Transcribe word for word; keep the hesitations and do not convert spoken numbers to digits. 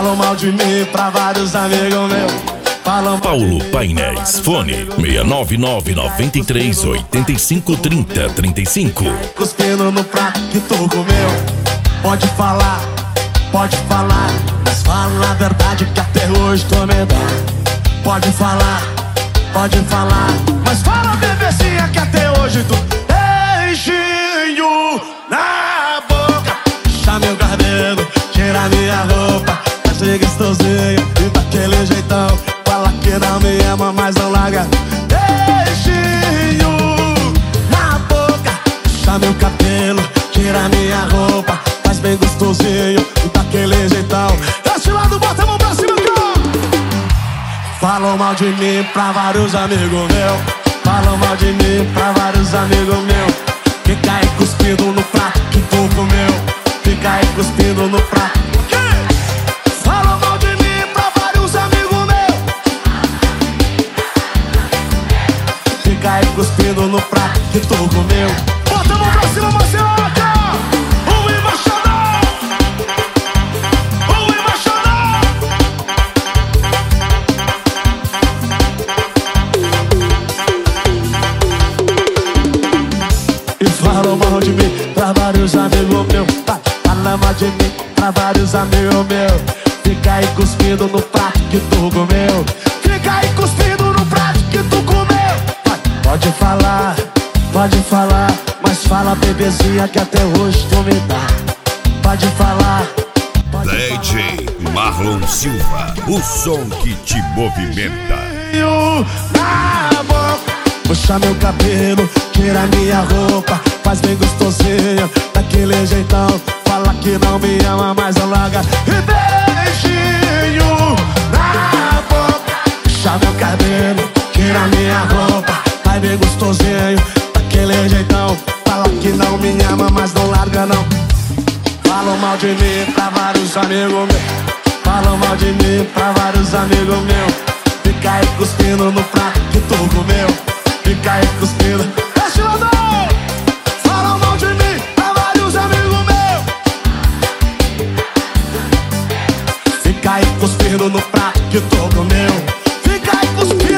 Falam mal de mim pra vários amigos meus. Falam Paulo Painéis, fone seis nove nove nove três oito cinco três zero três cinco. Cuspindo no prato que tu comeu. Pode falar, pode falar, mas fala a verdade que até hoje tu me dá. Pode falar, pode falar, mas fala, bebezinha, que até hoje tu beijinho na boca. Puxa meu cabelo, tira minha roupa, faz ser gostosinho e daquele jeitão. Fala que não me ama, mas não larga. Beijinho na boca. Puxa meu cabelo, tira minha roupa, faz bem gostosinho e daquele jeitão. Desse lado, bota a mão pra cima, cara. Falam mal de mim pra vários amigos meus. Falam mal de mim pra vários amigos meus. Fica aí cuspindo no prato que tu comeu. Fica aí cuspindo no prato. Falam mal de mim pra vários amigos meus. Fica aí cuspindo no prato que tu comeu. Bota a mão pra cima, Marcelo. O embaixador, o embaixador. E falam mal de mim pra vários amigos meus. Fala mal de mim pra vários amigos meus. Fica aí cuspindo no prato que tu comeu. Fica aí cuspindo no prato que tu comeu. Pode falar, pode falar, mas fala, bebezinha, que até hoje tu me dá. Pode falar, pode D J Marlon Silva, o som que te movimenta. Na boca. Puxa meu cabelo, tira minha roupa, faz bem gostosinho, daquele jeitão. Fala que não me ama, mas não larga. E beijinho na boca. Puxa meu cabelo, tira minha roupa, faz bem gostosinho, daquele jeitão. Fala que não me ama, mas não larga não. Falam mal de mim pra vários amigos meus. Falam mal de mim pra vários amigos meus. Fica aí cuspindo no prato que tu comeu. Fica aí cuspindo. Deixa eu dar. Falam mal de mim pra vários amigos meus. Fica aí cuspindo no prato que tu comeu. Fica aí cuspindo.